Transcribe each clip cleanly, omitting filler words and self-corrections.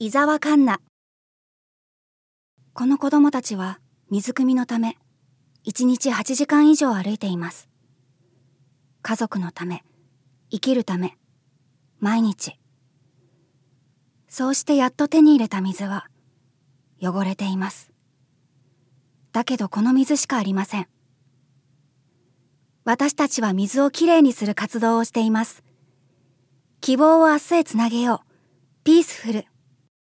伊沢環奈。この子供たちは水汲みのため1日8時間以上歩いています。家族のため、生きるため、毎日。そうしてやっと手に入れた水は汚れています。だけどこの水しかありません。私たちは水をきれいにする活動をしています。希望を明日へつなげよう。ピースフル。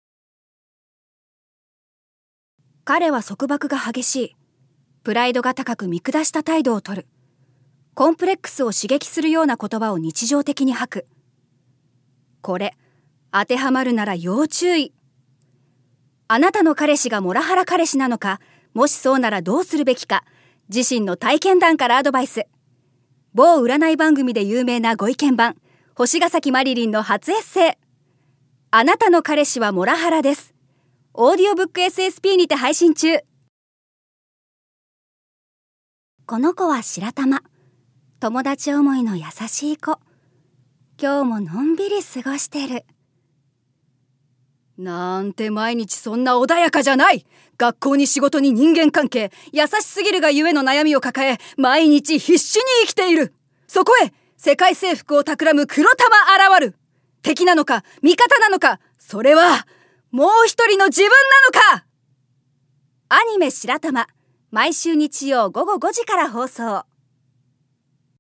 彼は束縛が激しい。プライドが高く見下した態度をとる。コンプレックスを刺激するような言葉を日常的に吐く。これ、当てはまるなら要注意。あなたの彼氏がモラハラ彼氏なのか、もしそうならどうするべきか、自身の体験談からアドバイス。某占い番組で有名なご意見番、星ヶ崎マリリンの初エッセイ。あなたの彼氏はモラハラです。オーディオブック SSP にて配信中。この子は白玉。友達思いの優しい子。今日ものんびり過ごしてる。 なんて毎日そんな穏やかじゃない。学校に仕事に人間関係、優しすぎるがゆえの悩みを抱え、毎日必死に生きている。そこへ世界征服を企む黒玉現る。敵なのか味方なのか、それはもう一人の自分なのか。 アニメ白玉、毎週日曜午後5時から放送。